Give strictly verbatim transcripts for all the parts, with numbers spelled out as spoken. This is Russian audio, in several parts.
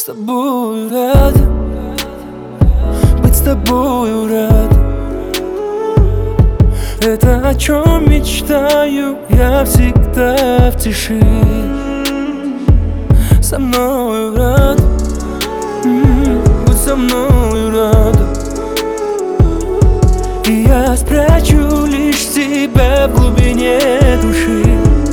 С тобою рада, быть с тобою рада. Это о чем мечтаю я всегда в тиши. Со мною рада, будь со мною рада. И я спрячу лишь тебя в глубине души.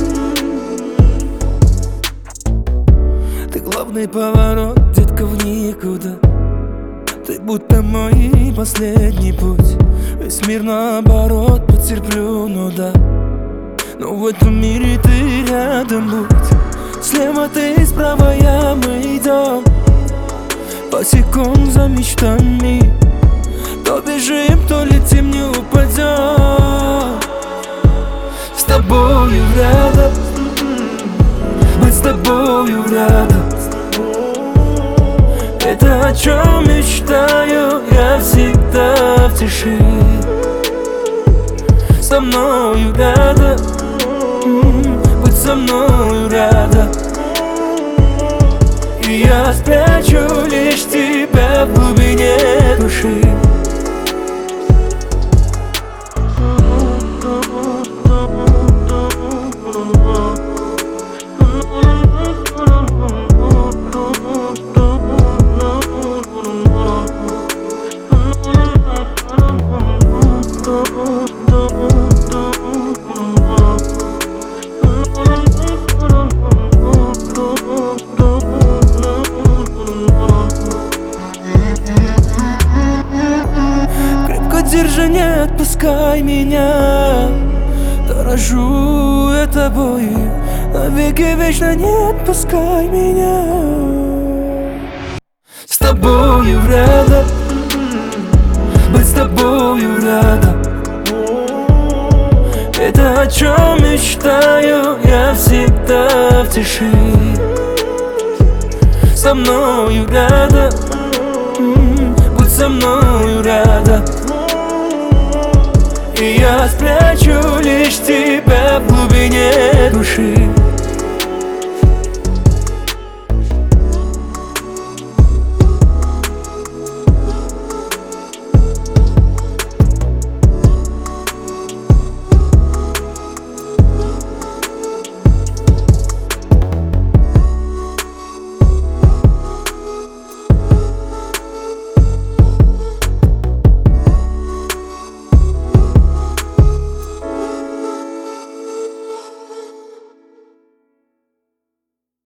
Ты главный поворот, детка, в никуда. Ты будто мой последний путь. Весь мир наоборот потерплю, ну да. Но в этом мире ты рядом будь. Слева ты, справа я, мы идем босиком за мечтами. То бежим, то летим, не упадем. С тобою рядом, быть с тобою рядом. Это о чем мечтаю я всегда в тиши. Со мною рядом, быть со мною рядом. И я спрячу лишь тебя в глубине души. Держи, не отпускай меня. Дорожу я тобой, навеки вечно не отпускай меня. С тобою рядом, быть с тобою рядом. Это о чем мечтаю я всегда в тиши. Со мною рядом, будь со мною рядом. И я спрячу лишь тебя в глубине души.